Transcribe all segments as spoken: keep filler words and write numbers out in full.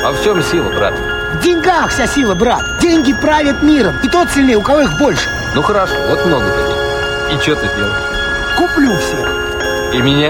А в чем сила, брат? В деньгах вся сила, брат. Деньги правят миром. И тот сильнее, у кого их больше. Ну хорошо, вот много таких. И что ты делаешь? Куплю всех. И меня?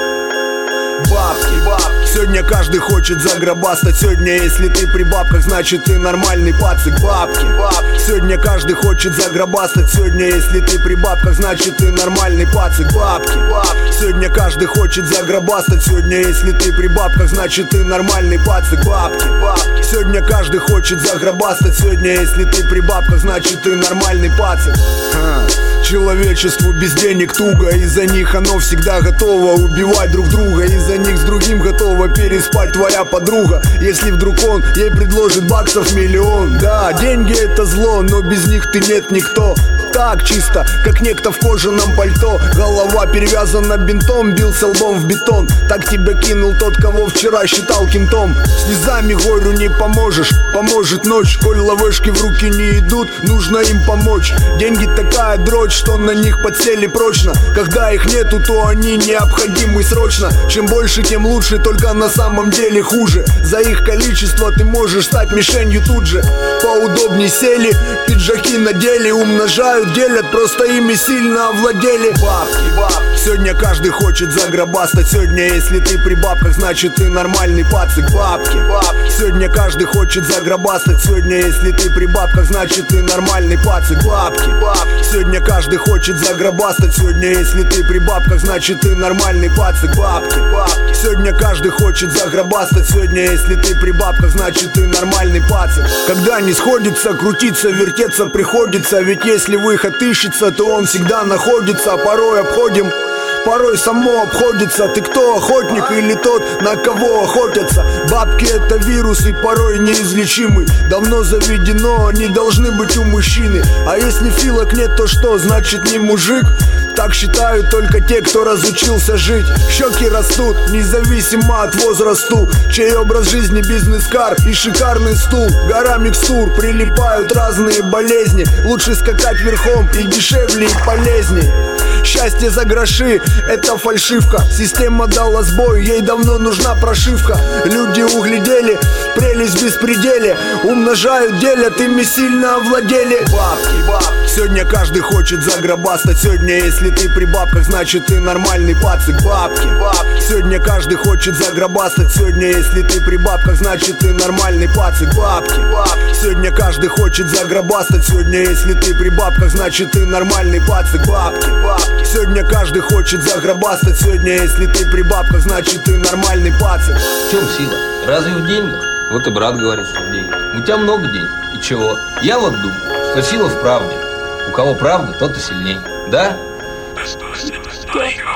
Бабки, бабки. Сегодня каждый хочет загробастать. Сегодня, если ты при бабках, значит ты нормальный пацик. Бабки, бабки. Сегодня каждый хочет загробастать. Сегодня, если ты при бабках, значит ты нормальный пацик. Бабки, бабки. Сегодня каждый хочет загробастать. Сегодня, если ты при бабках, значит ты нормальный пацик. Бабки, бабки. Сегодня каждый хочет загробастать. Сегодня, если ты при бабках, значит ты нормальный пацик. Ха. Человечеству без денег туго. Из-за них оно всегда готово убивать друг друга. Из-за них с другим готова переспать твоя подруга. Если вдруг он ей предложит баксов миллион. Да, деньги это зло, но без них ты нет никто. Так чисто, как некто в кожаном пальто. Голова перевязана бинтом, бился лбом в бетон. Так тебя кинул тот, кого вчера считал кентом. Слезами горю не поможешь, поможет ночь. Коль ловешки в руки не идут, нужно им помочь. Деньги такая дрочь, что на них подсели прочно. Когда их нету, то они необходимы срочно. Чем больше, тем лучше, только на самом деле хуже. За их количество ты можешь стать мишенью тут же. Поудобней сели, пиджаки надели, умножают, делят, просто ими сильно овладели. Бабки, бабки. Сегодня каждый хочет загробастать. Сегодня, если ты при бабках, значит ты нормальный пацик. Бабки, бабки. Сегодня каждый хочет загробастать. Сегодня, если ты при бабках, значит ты нормальный пацик. Бабки, бабки. Сегодня каждый хочет загробастать. Сегодня, если ты при бабках, значит ты нормальный пацик. Бабки, бабки. Сегодня каждый хочет загробастать. Сегодня, если ты при бабках, значит ты нормальный пацик. Когда не сходится, крутиться, вертеться приходится. Ведь если выход ищется, то он всегда находится. Порой обходим, порой само обходится. Ты кто, охотник или тот, на кого охотятся? Бабки это вирус и порой неизлечимый. Давно заведено, они должны быть у мужчины. А если филок нет, то что, значит не мужик? Так считают только те, кто разучился жить. Щеки растут, независимо от возрасту. Чей образ жизни бизнес-кар и шикарный стул. Гора микстур, прилипают разные болезни. Лучше скакать верхом и дешевле и полезней. Счастье за гроши, это фальшивка. Система дала сбой, ей давно нужна прошивка. Люди углядели прелесть в беспределе. Умножают, делят, ими сильно овладели. Бабки, бабки. Сегодня каждый хочет загробастать. Сегодня, если ты при бабках, значит ты нормальный пацик. Бабки, бабки. Сегодня каждый хочет загробастать. Сегодня, если ты при бабках, значит ты нормальный пацик. Бабки, бабки. Сегодня каждый хочет загробастать. Сегодня, если ты при бабках, значит ты нормальный пацик. Бабки, бабки. Сегодня каждый хочет загробастать. Сегодня, если ты при бабках, значит ты нормальный пацик. В чем сила? Разве в деньгах? Вот и брат говорит, что в деньгах. У тебя много денег. И чего? Я вот думаю, что сила в правде. У кого правда, тот и сильней. Да? Бездушный твой